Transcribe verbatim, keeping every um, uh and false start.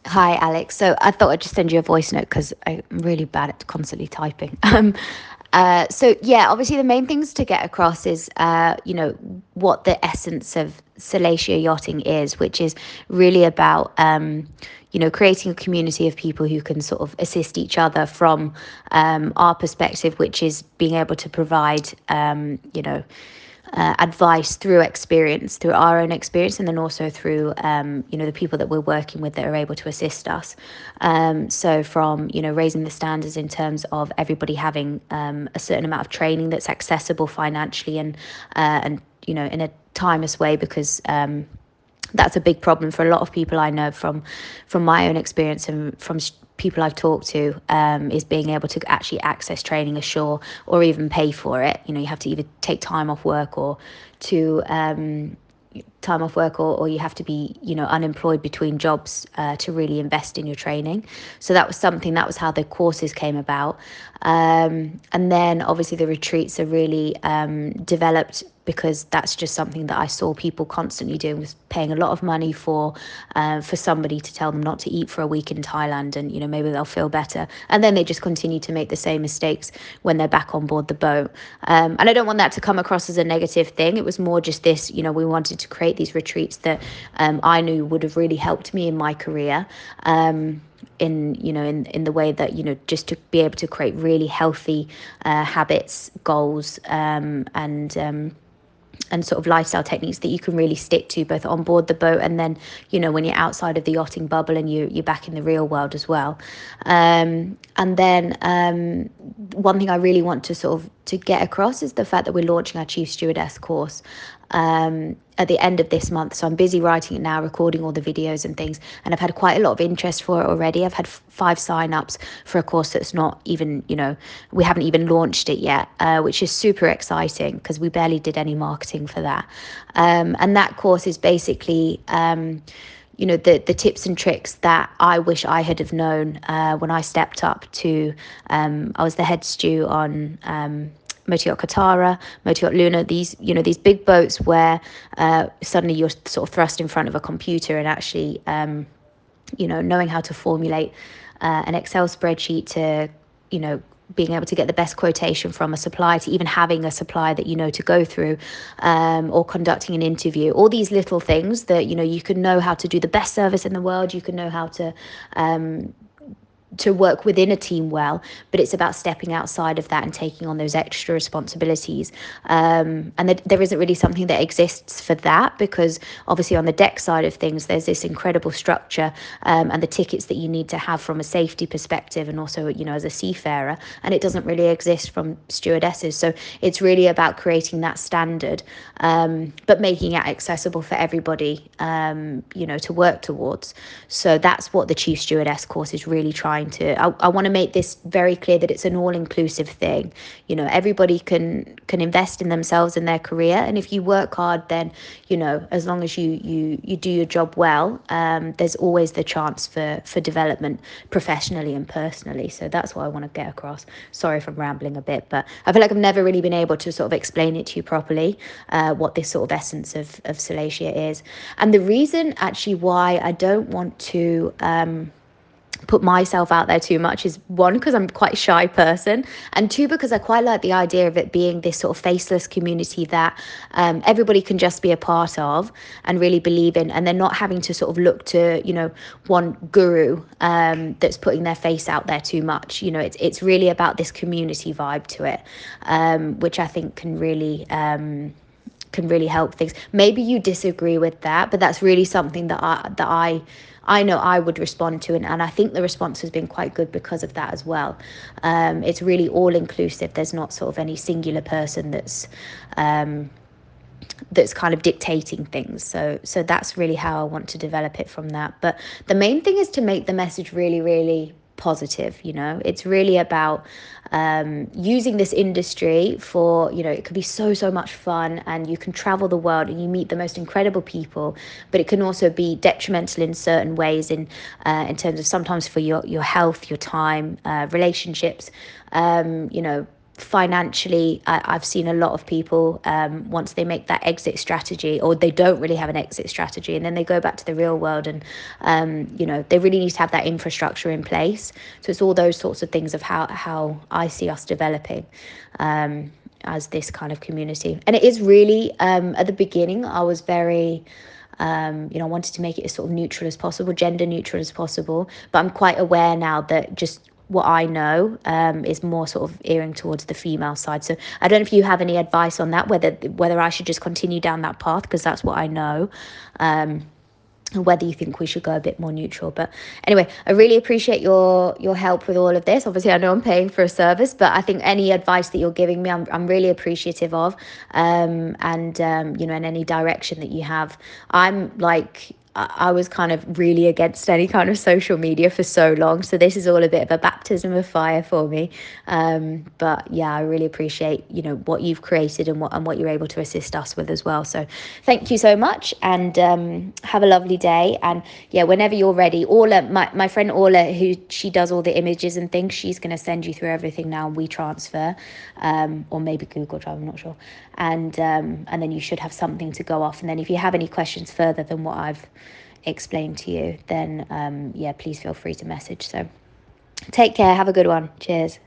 Hi, Alex. So I thought I'd just send you a voice note because I'm really bad at constantly typing. Um, uh, so yeah, obviously the main things to get across is, uh, you know, what the essence of Salacia yachting is, which is really about, um, you know, creating a community of people who can sort of assist each other from um, our perspective, which is being able to provide, um, you know, uh, advice through experience, through our own experience, and then also through um, you know the people that we're working with that are able to assist us. Um, so from you know raising the standards in terms of everybody having um, a certain amount of training that's accessible financially and uh, and you know in a timeless way because. Um, that's a big problem for a lot of people I know from from my own experience and from people I've talked to um, is being able to actually access training ashore or even pay for it. You know, you have to either take time off work or to um, time off work or, or you have to be you know unemployed between jobs uh, to really invest in your training. So that was something that was how the courses came about. Um, and then obviously the retreats are really um, developed because that's just something that I saw people constantly doing, was paying a lot of money for uh, for somebody to tell them not to eat for a week in Thailand, and you know maybe they'll feel better, and then they just continue to make the same mistakes when they're back on board the boat. Um, and I don't want that to come across as a negative thing. It was more just this, you know, we wanted to create these retreats that um, I knew would have really helped me in my career. Um, in you know in in the way that you know just to be able to create really healthy uh, habits, goals, um, and um, and sort of lifestyle techniques that you can really stick to both on board the boat and then you know when you're outside of the yachting bubble and you you're back in the real world as well. Um, and then um, one thing I really want to sort of to get across is the fact that we're launching our chief stewardess course um, at the end of this month. So I'm busy writing it now, recording all the videos and things, and I've had quite a lot of interest for it already. I've had f- five sign-ups for a course that's not even, you know, we haven't even launched it yet, uh, which is super exciting because we barely did any marketing for that. Um, and that course is basically um, you know the the tips and tricks that I wish I had have known uh, when I stepped up to um, I was the head stew on um, Motiot Katara, Motiot Luna, these you know these big boats where uh, suddenly you're sort of thrust in front of a computer and actually um, you know knowing how to formulate uh, an Excel spreadsheet to you know being able to get the best quotation from a supplier to even having a supplier that you know to go through um, or conducting an interview, all these little things that you know you can know how to do the best service in the world, you can know how to um, to work within a team well, but it's about stepping outside of that and taking on those extra responsibilities. Um, and th- there isn't really something that exists for that because obviously on the deck side of things, there's this incredible structure um, and the tickets that you need to have from a safety perspective and also, you know, as a seafarer, and it doesn't really exist from stewardesses. So it's really about creating that standard, um, but making it accessible for everybody, um, you know, to work towards. So that's what the Chief Stewardess course is really trying to. I, I want to make this very clear that it's an all-inclusive thing. You know, everybody can can invest in themselves and their career, and if you work hard, then you know, as long as you you you do your job well, um, there's always the chance for for development professionally and personally. So that's what I want to get across. Sorry if I'm rambling a bit, but I feel like I've never really been able to sort of explain it to you properly, uh, what this sort of essence of of Salacia is, and the reason actually why I don't want to. Um, put myself out there too much is one because I'm quite a shy person, and two because I quite like the idea of it being this sort of faceless community that um, everybody can just be a part of and really believe in, and they're not having to sort of look to you know one guru um, that's putting their face out there too much. You know, it's it's really about this community vibe to it, um, which I think can really. Um, can really help things. Maybe you disagree with that, but that's really something that I that I I know I would respond to, and, and I think the response has been quite good because of that as well. Um, it's really all inclusive. There's not sort of any singular person that's um, that's kind of dictating things. So so that's really how I want to develop it from that. But the main thing is to make the message really, really positive. You know, it's really about um, using this industry for, you know, it could be so, so much fun and you can travel the world and you meet the most incredible people, but it can also be detrimental in certain ways in uh, in terms of sometimes for your, your health, your time, uh, relationships, um, you know, financially, I, I've seen a lot of people, um, once they make that exit strategy, or they don't really have an exit strategy, and then they go back to the real world, and um, you know, they really need to have that infrastructure in place. So it's all those sorts of things of how how I see us developing um, as this kind of community. And it is really, um, at the beginning, I was very, um, you know, I wanted to make it as sort of neutral as possible, gender neutral as possible. But I'm quite aware now that just what I know, um, is more sort of earing towards the female side. So I don't know if you have any advice on that, whether whether I should just continue down that path, because that's what I know. Um, whether you think we should go a bit more neutral. But anyway, I really appreciate your your help with all of this. Obviously, I know I'm paying for a service, but I think any advice that you're giving me, I'm, I'm really appreciative of. Um, and, um, you know, in any direction that you have. I'm like, I was kind of really against any kind of social media for so long. So this is all a bit of a baptism of fire for me. Um, but yeah, I really appreciate, you know, what you've created and what and what you're able to assist us with as well. So thank you so much, and um, have a lovely day. And yeah, whenever you're ready, Orla, my, my friend Orla, who she does all the images and things, she's going to send you through everything now. We transfer, um, or maybe Google Drive, I'm not sure. And um, and then you should have something to go off. And then if you have any questions further than what I've explained to you, then um, yeah, please feel free to message. So take care. Have a good one. Cheers.